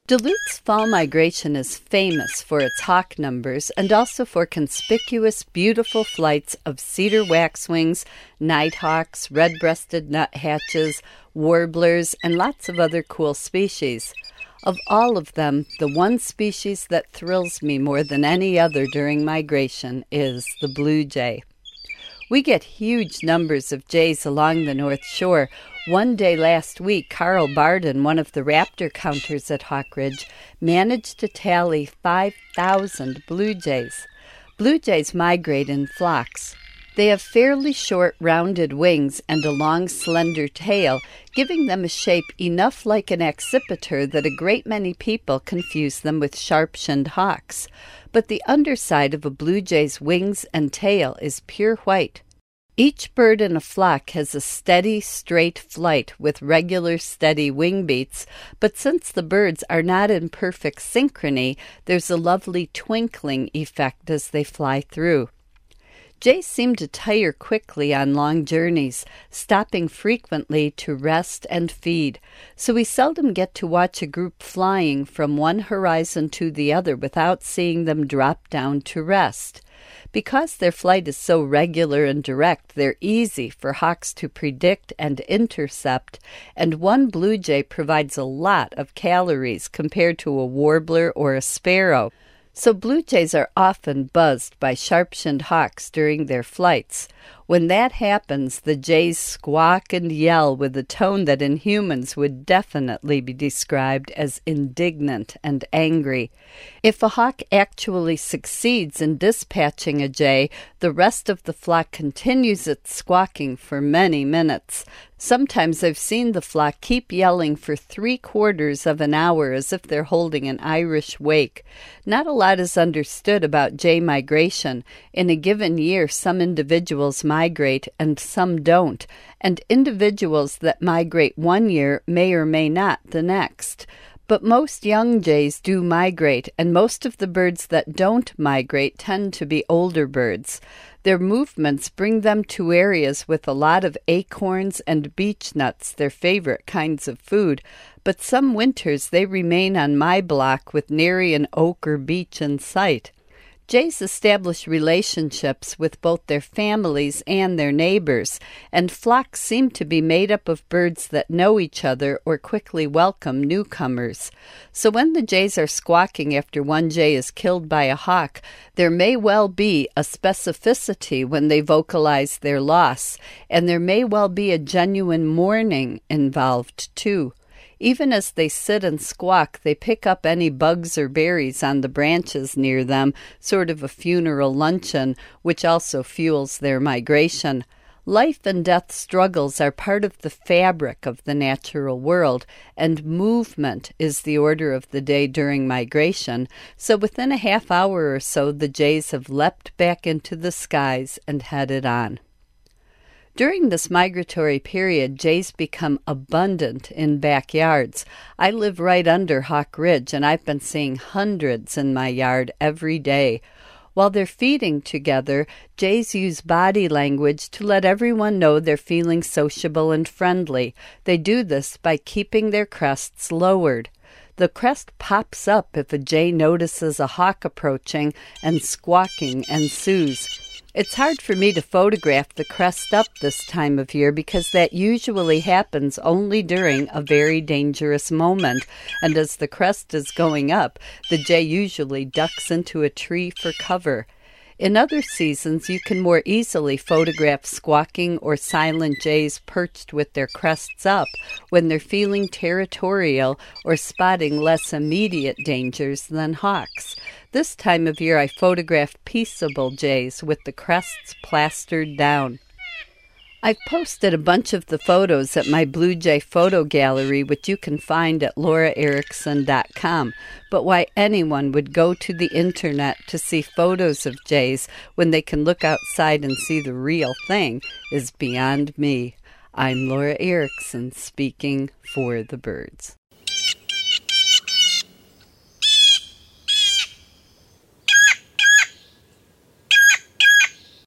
Duluth's fall migration is famous for its hawk numbers and also for conspicuous, beautiful flights of cedar waxwings, nighthawks, red-breasted nuthatches, warblers, and lots of other cool species. Of all of them, the one species that thrills me more than any other during migration is the blue jay. We get huge numbers of jays along the North Shore. One day last week, Carl Barden, one of the raptor counters at Hawk Ridge, managed to tally 5,000 blue jays. Blue jays migrate in flocks. They have fairly short, rounded wings and a long, slender tail, giving them a shape enough like an accipiter that a great many people confuse them with sharp-shinned hawks. But the underside of a blue jay's wings and tail is pure white. Each bird in a flock has a steady, straight flight with regular, steady wing beats, but since the birds are not in perfect synchrony, there's a lovely twinkling effect as they fly through. Jays seem to tire quickly on long journeys, stopping frequently to rest and feed, so we seldom get to watch a group flying from one horizon to the other without seeing them drop down to rest. Because their flight is so regular and direct, they're easy for hawks to predict and intercept, and one blue jay provides a lot of calories compared to a warbler or a sparrow. So blue jays are often buzzed by sharp-shinned hawks during their flights. When that happens, the jays squawk and yell with a tone that in humans would definitely be described as indignant and angry. If a hawk actually succeeds in dispatching a jay, the rest of the flock continues its squawking for many minutes. Sometimes I've seen the flock keep yelling for 3/4 of an hour as if they're holding an Irish wake. Not a lot is understood about jay migration. In a given year, some individuals migrate and some don't, and individuals that migrate one year may or may not the next. But most young jays do migrate, and most of the birds that don't migrate tend to be older birds. Their movements bring them to areas with a lot of acorns and beech nuts, their favorite kinds of food, but some winters they remain on my block with nary an oak or beech in sight. Jays establish relationships with both their families and their neighbors, and flocks seem to be made up of birds that know each other or quickly welcome newcomers. So when the jays are squawking after one jay is killed by a hawk, there may well be a specificity when they vocalize their loss, and there may well be a genuine mourning involved too. Even as they sit and squawk, they pick up any bugs or berries on the branches near them, sort of a funeral luncheon, which also fuels their migration. Life and death struggles are part of the fabric of the natural world, and movement is the order of the day during migration, so within a half hour or so the jays have leapt back into the skies and headed on. During this migratory period, jays become abundant in backyards. I live right under Hawk Ridge, and I've been seeing hundreds in my yard every day. While they're feeding together, jays use body language to let everyone know they're feeling sociable and friendly. They do this by keeping their crests lowered. The crest pops up if a jay notices a hawk approaching, and squawking ensues. It's hard for me to photograph the crest up this time of year because that usually happens only during a very dangerous moment, and as the crest is going up, the jay usually ducks into a tree for cover. In other seasons, you can more easily photograph squawking or silent jays perched with their crests up when they're feeling territorial or spotting less immediate dangers than hawks. This time of year, I photographed peaceable jays with the crests plastered down. I've posted a bunch of the photos at my Blue Jay photo gallery, which you can find at lauraerickson.com. But why anyone would go to the internet to see photos of jays when they can look outside and see the real thing is beyond me. I'm Laura Erickson, speaking for the birds.